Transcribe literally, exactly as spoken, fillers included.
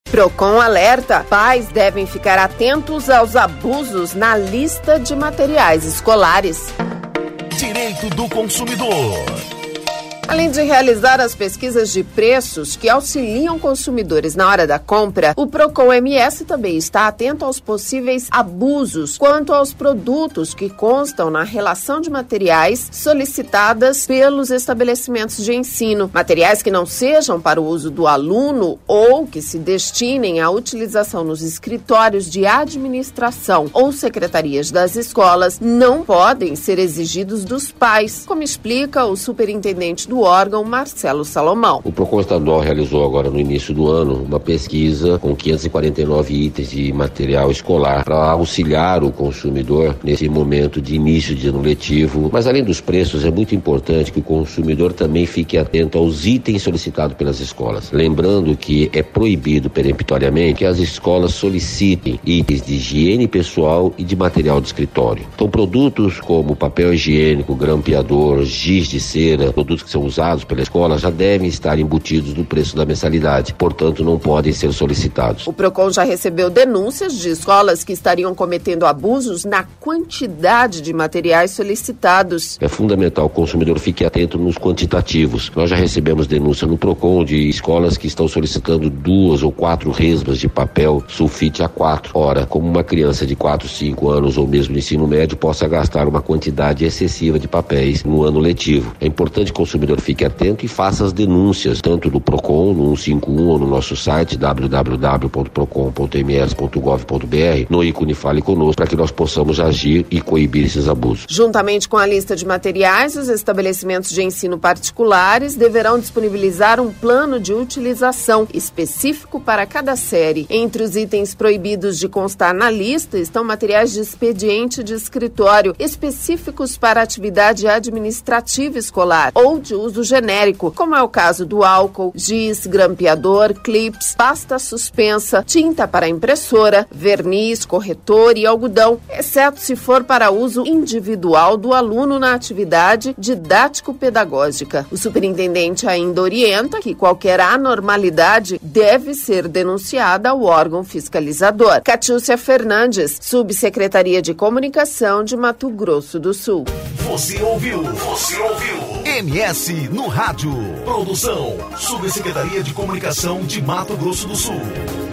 Procon alerta: pais devem ficar atentos aos abusos na lista de materiais escolares. Direito do consumidor. Além de realizar as pesquisas de preços que auxiliam consumidores na hora da compra, o Procon M S também está atento aos possíveis abusos quanto aos produtos que constam na relação de materiais solicitadas pelos estabelecimentos de ensino. Materiais que não sejam para o uso do aluno ou que se destinem à utilização nos escritórios de administração ou secretarias das escolas não podem ser exigidos dos pais, como explica o superintendente do órgão, Marcelo Salomão. O Procon Estadual realizou agora no início do ano uma pesquisa com quinhentos e quarenta e nove itens de material escolar para auxiliar o consumidor nesse momento de início de ano letivo. Mas além dos preços, é muito importante que o consumidor também fique atento aos itens solicitados pelas escolas. Lembrando que é proibido peremptoriamente que as escolas solicitem itens de higiene pessoal e de material de escritório. Então, produtos como papel higiênico, grampeador, giz de cera, produtos que são usados pela escola já devem estar embutidos no preço da mensalidade, portanto não podem ser solicitados. O Procon já recebeu denúncias de escolas que estariam cometendo abusos na quantidade de materiais solicitados. É fundamental que o consumidor fique atento nos quantitativos. Nós já recebemos denúncia no Procon de escolas que estão solicitando duas ou quatro resmas de papel sulfite A quatro. Ora, como uma criança de quatro, cinco anos ou mesmo no ensino médio possa gastar uma quantidade excessiva de papéis no ano letivo. É importante que o consumidor fique atento e faça as denúncias, tanto do Procon, no cento e cinquenta e um ou no nosso site w w w ponto procon ponto m s ponto gov ponto b r, no ícone Fale Conosco, para que nós possamos agir e coibir esses abusos. Juntamente com a lista de materiais, os estabelecimentos de ensino particulares deverão disponibilizar um plano de utilização específico para cada série. Entre os itens proibidos de constar na lista estão materiais de expediente de escritório específicos para atividade administrativa escolar ou de uso genérico, como é o caso do álcool, giz, grampeador, clips, pasta suspensa, tinta para impressora, verniz, corretor e algodão, exceto se for para uso individual do aluno na atividade didático-pedagógica. O superintendente ainda orienta que qualquer anormalidade deve ser denunciada ao órgão fiscalizador. Catiúcia Fernandes, Subsecretaria de Comunicação de Mato Grosso do Sul. Você ouviu? Você ouviu? M S no rádio. Produção, Subsecretaria de Comunicação de Mato Grosso do Sul.